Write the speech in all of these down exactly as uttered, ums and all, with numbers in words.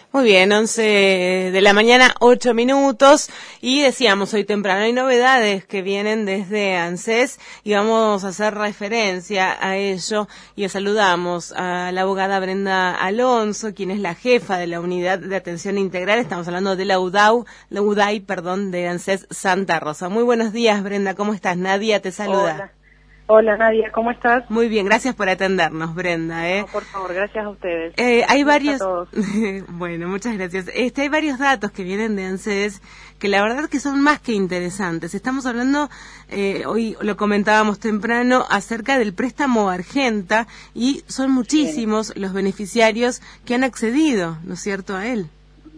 Muy bien, once de la mañana, ocho minutos, y decíamos hoy temprano, hay novedades que vienen desde ANSES y vamos a hacer referencia a ello y saludamos a la abogada Brenda Alonso, quien es la jefa de la Unidad de Atención Integral, estamos hablando de la U D A U, la U D A I, perdón, de ANSES Santa Rosa. Muy buenos días, Brenda, ¿cómo estás? Nadia te saluda. Hola. Hola Nadia, ¿cómo estás? Muy bien, gracias por atendernos, Brenda. ¿eh? No, por favor, gracias a ustedes. Eh, hay varios. A todos. Bueno, muchas gracias. Este, hay varios datos que vienen de ANSES que la verdad que son más que interesantes. Estamos hablando, eh, hoy lo comentábamos temprano, acerca del préstamo Argenta y son muchísimos Bien. los beneficiarios que han accedido, ¿no es cierto?, a él.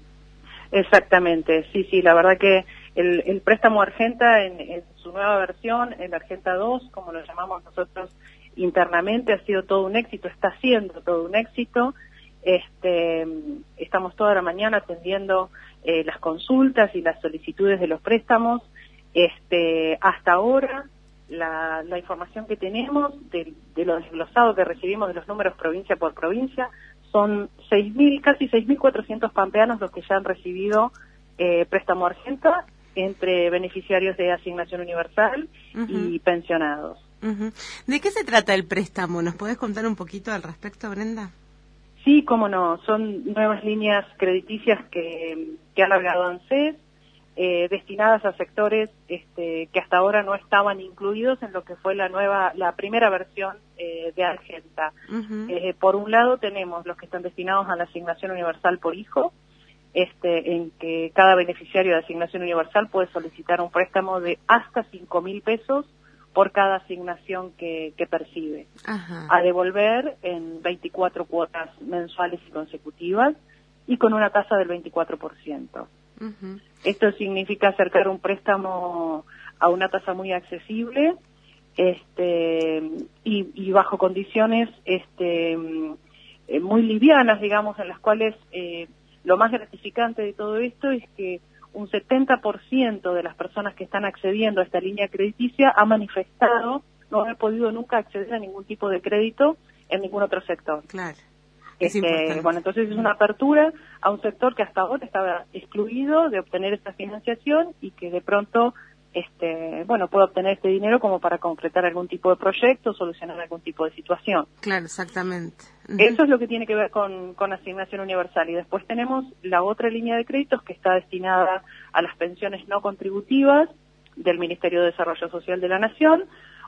Exactamente, sí, sí, la verdad que el, el préstamo Argenta en, en su nueva versión, el Argenta dos, como lo llamamos nosotros internamente, ha sido todo un éxito, está siendo todo un éxito. Este, estamos toda la mañana atendiendo eh, las consultas y las solicitudes de los préstamos. Este, hasta ahora, la, la información que tenemos de, de lo desglosado que recibimos de los números provincia por provincia, son seis mil, casi seis mil cuatrocientos pampeanos los que ya han recibido eh, préstamo Argenta entre beneficiarios de Asignación Universal uh-huh. y pensionados. Uh-huh. ¿De qué se trata el préstamo? ¿Nos podés contar un poquito al respecto, Brenda? Sí, cómo no. Son nuevas líneas crediticias que, que ha alargado ANSES, eh, destinadas a sectores este, que hasta ahora no estaban incluidos en lo que fue la nueva, la primera versión eh, de Argenta. Uh-huh. Eh, por un lado tenemos los que están destinados a la Asignación Universal por hijo, este, en que cada beneficiario de Asignación Universal puede solicitar un préstamo de hasta cinco mil pesos por cada asignación que, que percibe, Ajá. a devolver en veinticuatro cuotas mensuales y consecutivas y con una tasa del veinticuatro por ciento. Uh-huh. Esto significa acercar un préstamo a una tasa muy accesible este, y, y bajo condiciones este, muy livianas, digamos, en las cuales eh, lo más gratificante de todo esto es que un setenta por ciento de las personas que están accediendo a esta línea crediticia ha manifestado no haber podido nunca acceder a ningún tipo de crédito en ningún otro sector. Claro. Es este, bueno, entonces es una apertura a un sector que hasta ahora estaba excluido de obtener esta financiación y que de pronto este, bueno, puede obtener este dinero como para concretar algún tipo de proyecto, solucionar algún tipo de situación. Claro, exactamente. Uh-huh. Eso es lo que tiene que ver con, con Asignación Universal. Y después tenemos la otra línea de créditos que está destinada a las pensiones no contributivas del Ministerio de Desarrollo Social de la Nación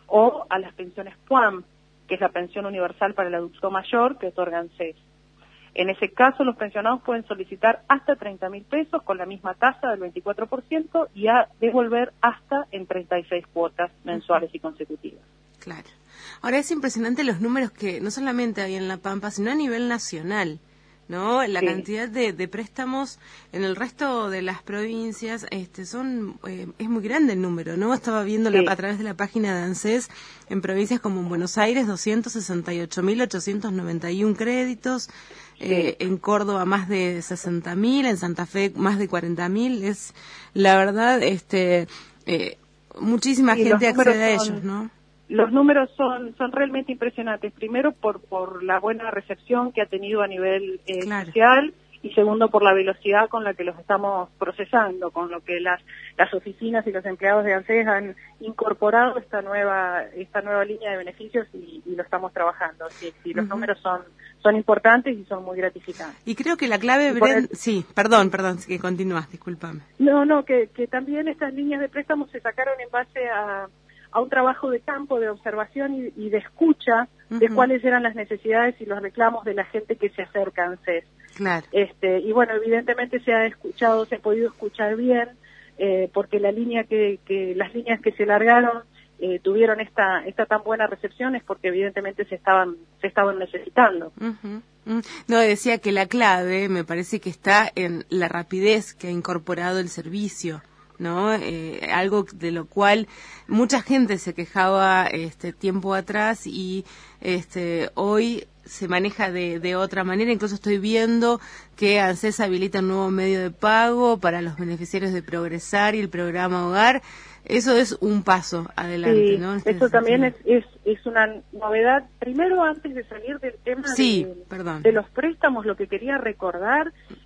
o a las pensiones P U A M, que es la pensión universal para el adulto mayor que otorga ANSES. En ese caso, los pensionados pueden solicitar hasta treinta mil pesos con la misma tasa del veinticuatro por ciento y a devolver hasta en treinta y seis cuotas mensuales y consecutivas. Claro. Ahora es impresionante los números que no solamente hay en La Pampa, sino a nivel nacional, ¿no? La sí. cantidad de, de préstamos en el resto de las provincias este, son eh, es muy grande el número, ¿no? Estaba viendo sí. la, a través de la página de ANSES en provincias como en Buenos Aires, doscientos sesenta y ocho mil ochocientos noventa y uno créditos, sí. eh, en Córdoba más de sesenta mil, en Santa Fe más de cuarenta mil. Es, la verdad, este eh, muchísima sí, gente accede a ellos, son... ¿no? Los números son son realmente impresionantes. Primero, por por la buena recepción que ha tenido a nivel eh, claro. social y segundo, por la velocidad con la que los estamos procesando, con lo que las las oficinas y los empleados de ANSES han incorporado esta nueva esta nueva línea de beneficios y, y lo estamos trabajando. Sí, sí, los uh-huh. números son son importantes y son muy gratificantes. Y creo que la clave, Brenda... El... Sí, perdón, perdón, que continúas, discúlpame. No, no, que, que también estas líneas de préstamos se sacaron en base a... a un trabajo de campo, de observación y, y de escucha uh-huh. de cuáles eran las necesidades y los reclamos de la gente que se acerca a ANSES. Claro. Este, y bueno, evidentemente se ha escuchado, se ha podido escuchar bien, eh, porque la línea que, que, las líneas que se largaron eh, tuvieron esta, esta tan buena recepción es porque evidentemente se estaban, se estaban necesitando. Uh-huh. Uh-huh. No, decía que la clave me parece que está en la rapidez que ha incorporado el servicio. ¿No? Eh, algo de lo cual mucha gente se quejaba este tiempo atrás y este hoy se maneja de, de otra manera. Incluso estoy viendo que ANSES habilita un nuevo medio de pago para los beneficiarios de Progresar y el programa Hogar. Eso es un paso adelante, sí, ¿no? Este eso también es, es, es una novedad. Primero, antes de salir del tema sí, de, perdón. de los préstamos, lo que quería recordar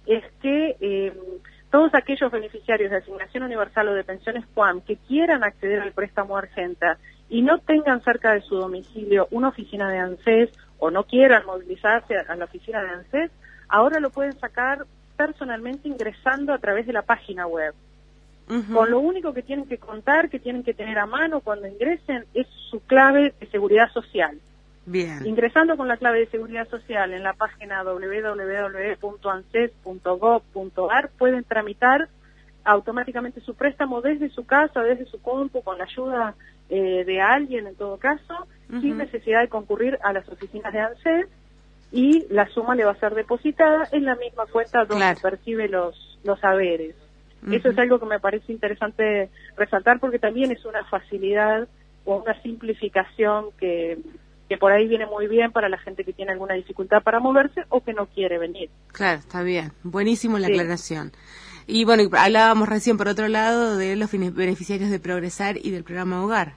es que eh, todos aquellos beneficiarios de asignación universal o de pensiones P U A M que quieran acceder al préstamo Argenta y no tengan cerca de su domicilio una oficina de ANSES o no quieran movilizarse a la oficina de ANSES, ahora lo pueden sacar personalmente ingresando a través de la página web. Uh-huh. Con lo único que tienen que contar, que tienen que tener a mano cuando ingresen, es su clave de seguridad social. Bien. Ingresando con la clave de seguridad social en la página doble u doble u doble u punto anses punto gov punto ar pueden tramitar automáticamente su préstamo desde su casa, desde su compu, con la ayuda eh, de alguien en todo caso, uh-huh. sin necesidad de concurrir a las oficinas de ANSES, y la suma le va a ser depositada en la misma cuenta donde claro. percibe los, los haberes. Uh-huh. Eso es algo que me parece interesante resaltar porque también es una facilidad o una simplificación que... que por ahí viene muy bien para la gente que tiene alguna dificultad para moverse o que no quiere venir. Claro, está bien. Buenísimo la sí. aclaración. Y bueno, hablábamos recién por otro lado de los beneficiarios de Progresar y del programa Hogar.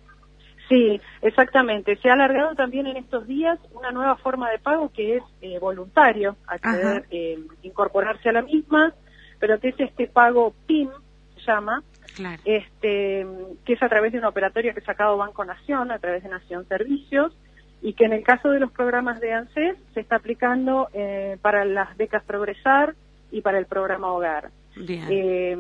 Sí, exactamente. Se ha alargado también en estos días una nueva forma de pago que es eh, voluntario, acceder, eh, incorporarse a la misma, pero que es este pago P I M, se llama, claro. este que es a través de una operatoria que ha sacado Banco Nación, a través de Nación Servicios, y que en el caso de los programas de ANSES se está aplicando eh, para las becas Progresar y para el programa Hogar. Bien. Eh,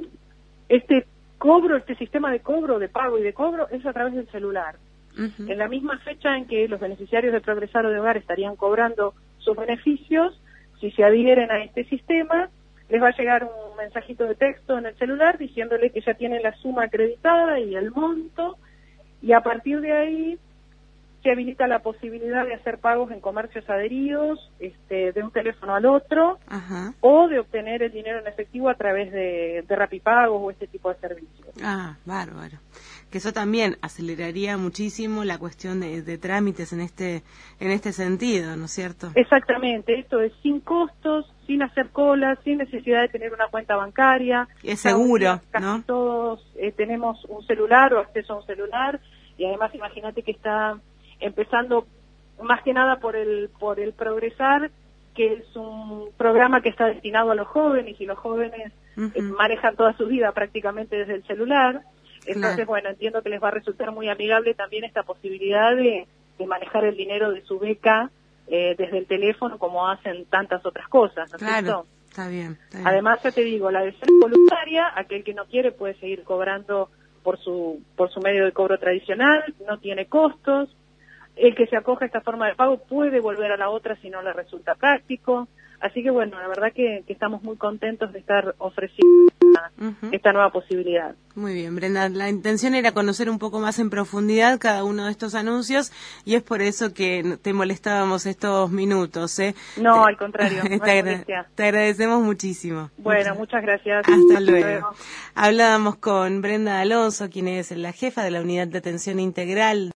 este cobro, este sistema de cobro, de pago y de cobro es a través del celular. Uh-huh. En la misma fecha en que los beneficiarios de Progresar o de Hogar estarían cobrando sus beneficios, si se adhieren a este sistema, les va a llegar un mensajito de texto en el celular diciéndole que ya tienen la suma acreditada y el monto, y a partir de ahí se habilita la posibilidad de hacer pagos en comercios adheridos, este, de un teléfono al otro, Ajá. o de obtener el dinero en efectivo a través de, de Rapipagos o este tipo de servicios. Ah, bárbaro. Que eso también aceleraría muchísimo la cuestión de, de trámites en este en este sentido, ¿no es cierto? Exactamente, esto es sin costos, sin hacer colas, sin necesidad de tener una cuenta bancaria. Es seguro, casi ¿no? Todos eh, tenemos un celular o acceso a un celular, y además imagínate que está empezando más que nada por el por el Progresar, que es un programa que está destinado a los jóvenes, y los jóvenes uh-huh. eh, manejan toda su vida prácticamente desde el celular. Entonces, claro. bueno, entiendo que les va a resultar muy amigable también esta posibilidad de, de manejar el dinero de su beca eh, desde el teléfono, como hacen tantas otras cosas, ¿no es claro. cierto? Está bien, está bien. Además, ya te digo, la de ser voluntaria, aquel que no quiere puede seguir cobrando por su por su medio de cobro tradicional, no tiene costos. El que se acoge a esta forma de pago puede volver a la otra si no le resulta práctico. Así que, bueno, la verdad que, que estamos muy contentos de estar ofreciendo esta, uh-huh. esta nueva posibilidad. Muy bien, Brenda. La intención era conocer un poco más en profundidad cada uno de estos anuncios, y es por eso que te molestábamos estos minutos, ¿eh? No, al contrario. te, no agra- te agradecemos muchísimo. Bueno, muchas, muchas gracias. Hasta luego. luego. Hablábamos con Brenda Alonso, quien es la jefa de la Unidad de Atención Integral